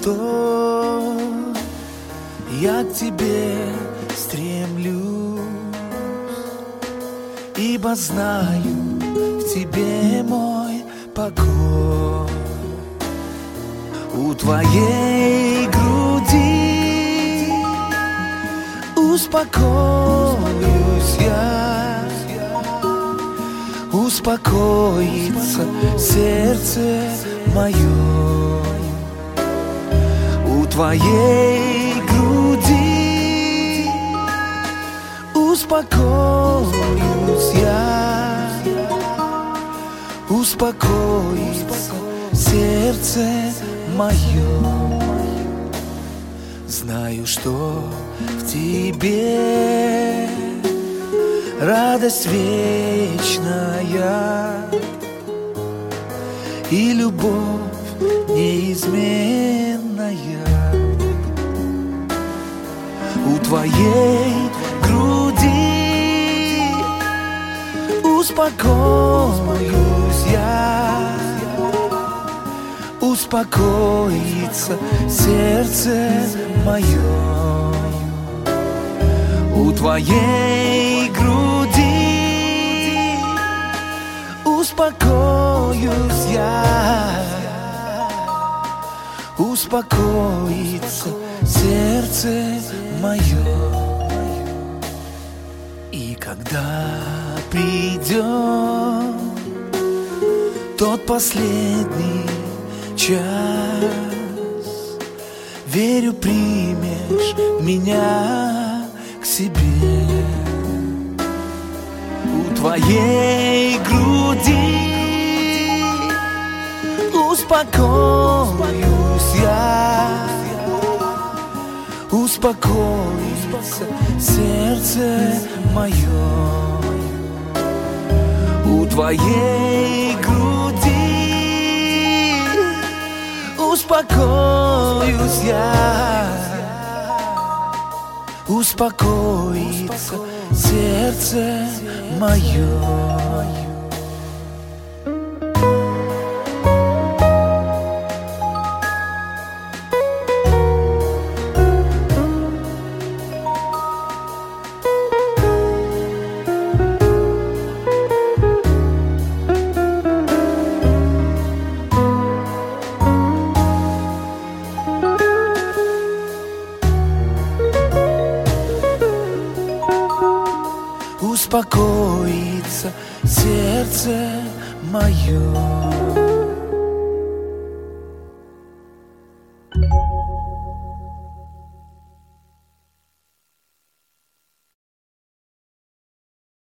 что я к тебе стремлюсь, ибо знаю, в тебе мой покой. У твоей груди успокоюсь я, успокоится сердце мое. У твоей груди успокоюсь я, успокоится сердце мое. Знаю, что в тебе радость вечная и любовь неизменная. У твоей груди успокоюсь я, успокоится сердце мое. У твоей груди успокоюсь я, успокоится сердце мое. И когда придет тот последний час, верю, примешь меня к себе. У твоей груди успокоюсь я, успокоится сердце мое. У твоей груди успокоюсь я, успокоится сердце мое. Успокоится сердце мое.